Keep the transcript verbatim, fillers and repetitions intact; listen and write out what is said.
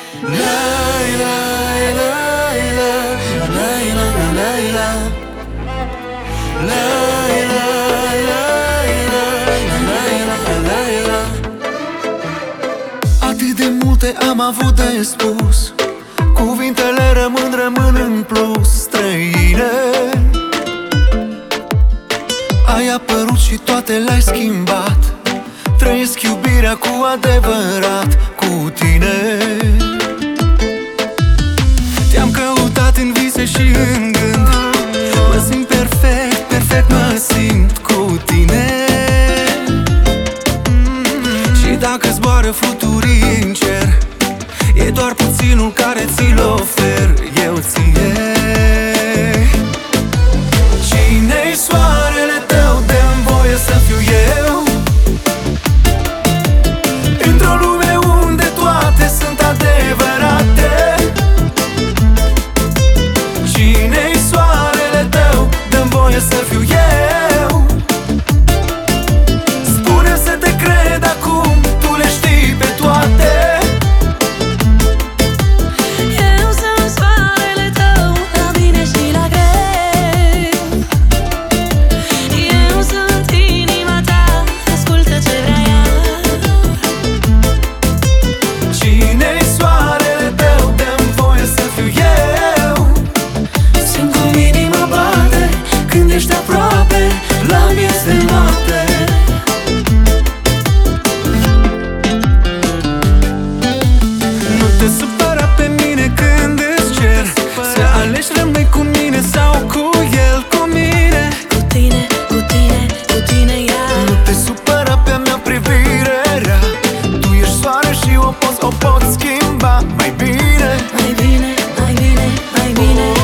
Atât de multe am avut de spus, cuvintele rămân, rămân în plus. Străine, ai apărut și toate le-ai schimbat. Trăiesc iubirea cu adevărat cu tine. Te-am căutat în vise și în gând. Mă simt perfect, perfect mă simt cu tine. Și dacă zboară fluturii în cer, e doar puținul care ți-l ofer eu ție. Cine-i soarele tău? Dă-mi voie să fiu eu, într-o lume unde toate sunt adevărate. Cine-i soarele tău? Dă-mi voie să fiu eu. Spune să te cred acum, tu le știi pe toate. Eu sunt soarele tău, la bine și la greu. Eu sunt inima ta, ascultă ce vrea ea. Cine-i soarele tău? Dă-mi voie să fiu eu. Simt cum inima bate când ești aproape, la miez de noapte. Nu te supăra pe mine când îți cer să alegi, rămâi cu mine sau cu el, cu mine. Cu tine, cu tine, cu tine ea. Nu te supăra pe-a mea privire rea. Tu ești soare și o poți, o poți schimba mai bine. Mai bine, mai bine, mai bine.